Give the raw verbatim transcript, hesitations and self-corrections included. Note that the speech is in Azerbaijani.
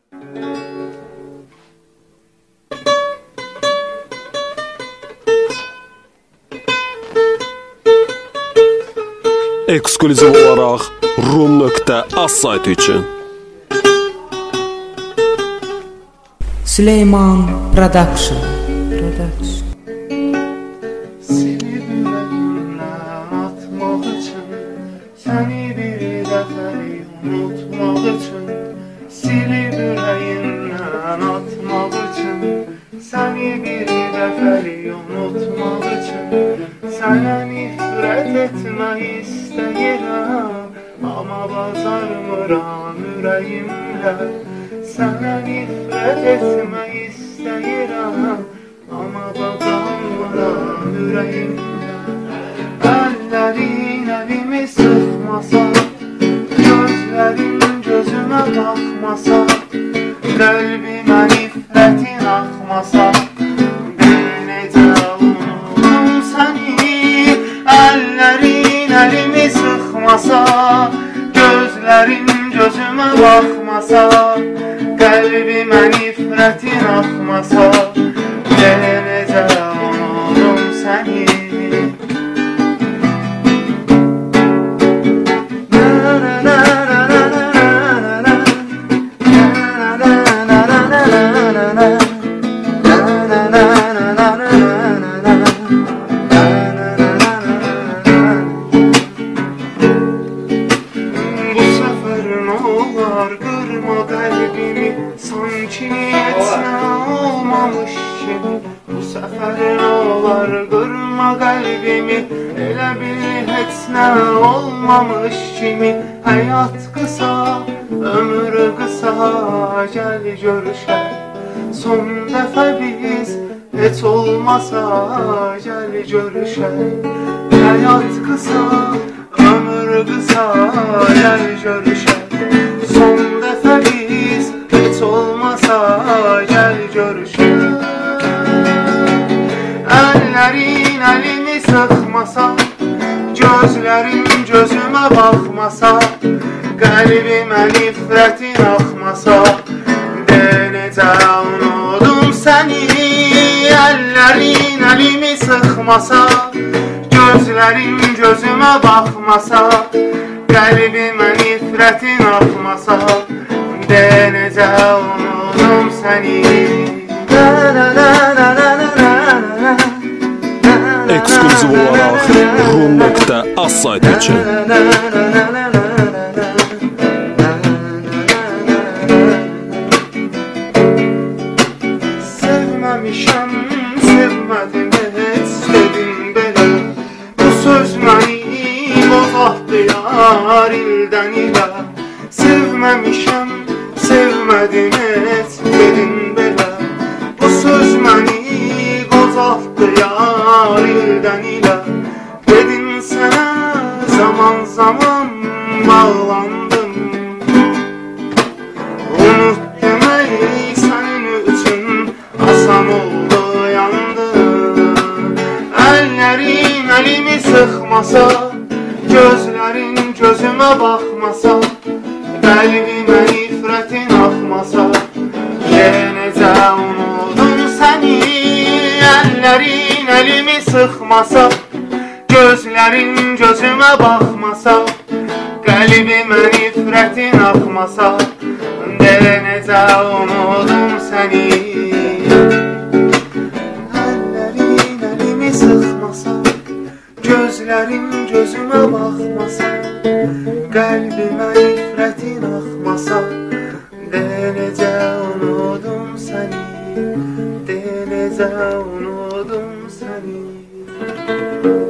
Eksklüziv olaraq rum nöqtə az saytı üçün Süleyman Production Production Seni yüreğimden atmak için, seni bir dəfəli unutmaq için, silib yüreğimden atmaq için, seni bir dəfəli unutmaq için, sənə nifrət etmək istəyirəm, amma bacarmıram ürəyimlə. Sənə nifrət etmək istəyirəm, amma bacarmıram ürəyimlə. Əllərin əlimi sıxmasa, gözlərin gözümə baxmasa, qəlbimə nifrətin axmasa, necə unutum səni. Əllərin əlimi sıxmasa, gözlərin gözümə baxmasa, qəlbimə nifrətin axmasa, necə unutum səni. Qırma qəlbimi, sanki heç nə olmamış kimi. Bu səfər nə olar, qırma qəlbimi, elə bil heç nə olmamış kimi. Həyat qısa, ömür qısa, gəl görüşək. Son dəfə biz heç olmasa, gəl görüşək. Həyat qısa, ömür qısa, gəl görüşək. Son dəfə biz heç olmasa, gəl görüşək. Əllərin əlimi sıxmasa, gözlərin gözümə baxmasa, qəlbimə nifrətin axmasa, de necə unutum səni. Əllərin əlimi sıxmasa, gözlərin gözümə baxmasa, qəlbimə nifrətin axmasa, de necə unutum səni. Eksklüziv olaraq rum nöqtə az saytı üçün Sevməmişəm, sevmədim heç dedim belə. Bu söz məni bozatdı yar ildən ilə. Sevməmişəm, sevmədim heç dedim belə. Bu söz məni bozatdı yar ildən ilə. Dedin sənə zaman zaman bağlandım. Unut demək sənin üçün asan oldu, yandım. Əllərin əlimi sıxmasa, gözlərin gözümə baxmasa, qəlbimə nifrətin axmasa, de necə unutum səni. Əllərin əlimi sıxmasa, gözlərin gözümə baxmasa, qəlbimə nifrətin axmasa, de necə unutum səni. Əllərin əlimi sıxmasa, gözlərin gözümə baxmasa, qəlbimə nifrətin axmasa, de necə unutum səni, de necə unutum səni.